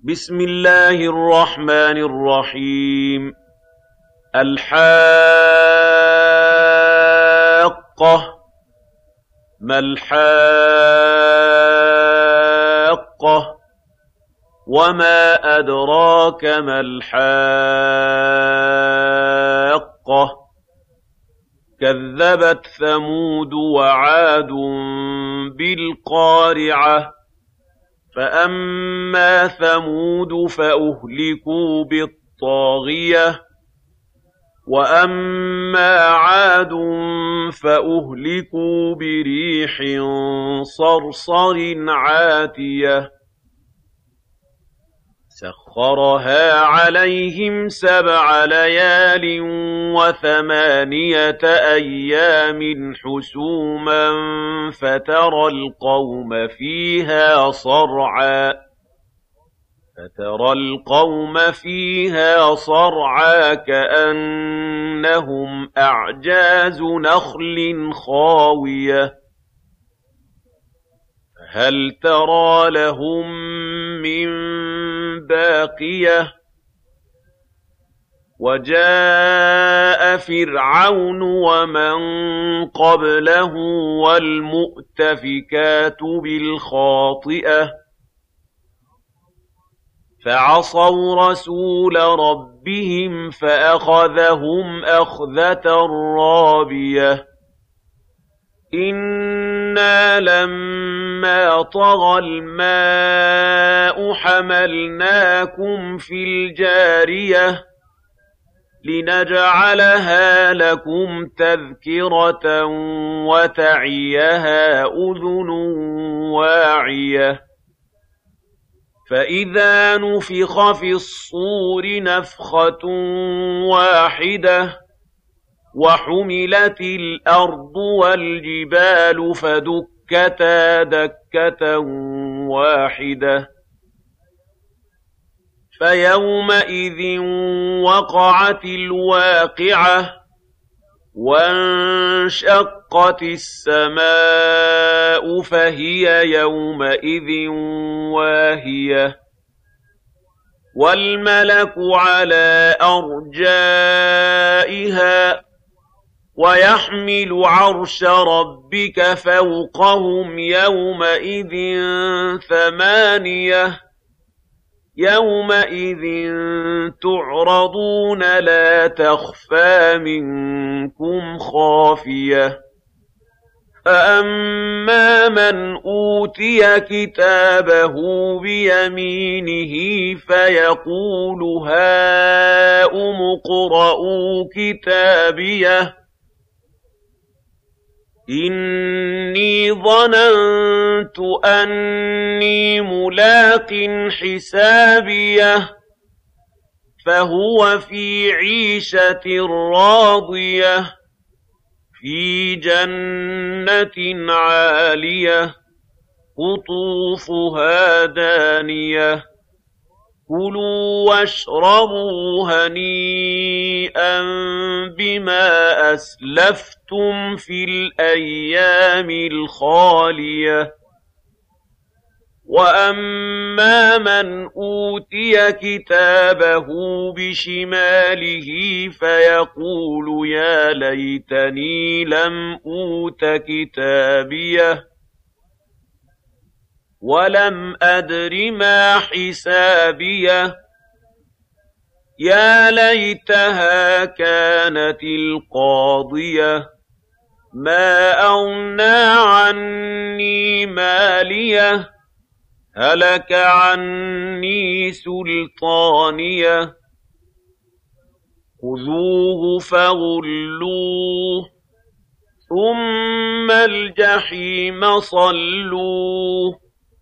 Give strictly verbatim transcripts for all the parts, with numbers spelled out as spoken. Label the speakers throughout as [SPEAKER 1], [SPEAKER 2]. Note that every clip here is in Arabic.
[SPEAKER 1] بسم الله الرحمن الرحيم. الحاقة. ما الحاقة؟ وما أدراك ما الحاقة؟ كذبت ثمود وعاد بالقارعة. فأما ثمود فأهلكوا بالطاغية، وأما عاد فأهلكوا بريح صرصر عاتية سخرها عليهم سبع ليال وثمانية أيام حسوما فترى القوم فيها صرعا فترى القوم فيها صرعا كأنهم أعجاز نخل خاوية هل ترى لهم من باقية؟ وجاء فرعون ومن قبله والمؤتفكات بالخاطئة فعصوا رسول ربهم فأخذهم أخذة رابية. إنا لما طغى الماء حملناكم في الجارية لنجعلها لكم تذكرة وتعيها أذن واعية. فإذا نفخ في الصور نفخة واحدة وحملت الأرض والجبال فدكتا دكة واحدة فيومئذ وقعت الواقعة وانشقت السماء فهي يومئذ واهية والملك على أرجائها ويحمل عرش ربك فوقهم يومئذ ثمانية يومئذ تعرضون لا تخفى منكم خافية. فأما من أوتي كتابه بيمينه فيقول هاؤم اقرءوا كتابيه إني ظننت أني ملاق حسابيه فهو في عيشة راضية في جنة عالية قطوفها دانية كلوا واشربوا هنيئا بما أسلفتم في الأيام الخالية. وأما من أوتي كتابه بشماله فيقول يا ليتني لم أوت كتابيه ولم أدر ما حسابيه يا ليتها كانت القاضية ما أغنى عني ماليه هلك عني سلطانيه خذوه فغلوه ثم الجحيم صلوه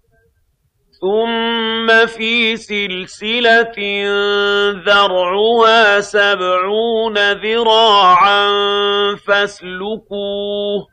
[SPEAKER 1] ثم في سلسلة ذرعها سبعون ذراعا فاسلكوه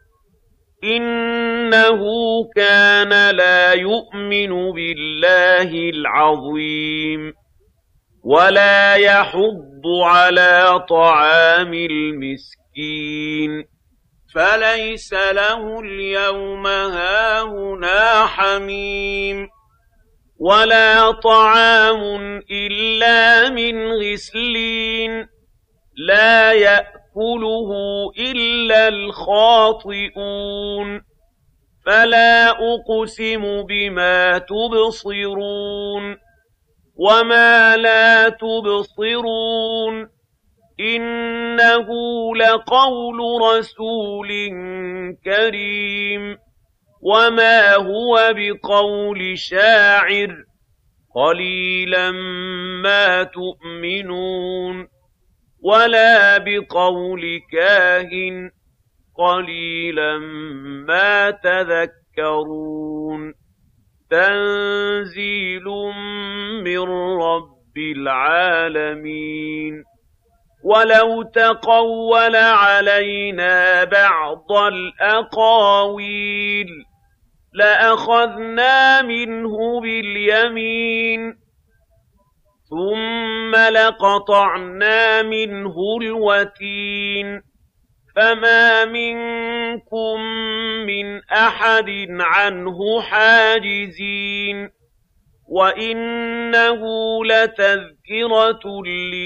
[SPEAKER 1] إنه كان لا يؤمن بالله العظيم ولا يحض على طعام المسكين فليس له اليوم هاهنا حميم ولا طعام إلا من غسلين لا يأكله إلا الخاطئون فلا أقسم بما تبصرون وما لا تبصرون إنه لقول رسول كريم وما هو بقول شاعر قليلا ما تؤمنون ولا بقول كاهن قليلا ما تذكرون تنزيل من رب العالمين ولو تقول علينا بعض الأقاويل لأخذنا منه باليمين ثم لقطعنا منه الوتين فما منكم من أحد عنه حاجزين وإنه لتذكرة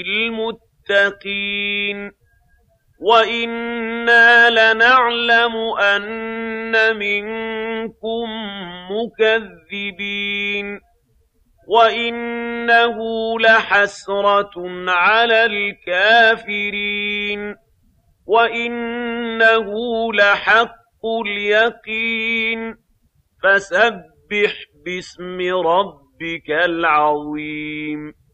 [SPEAKER 1] للمتقين وإنا لنعلم أن منكم مكذبين وإنه لحسرة على الكافرين وإنه لحق اليقين فسبح باسم ربك العظيم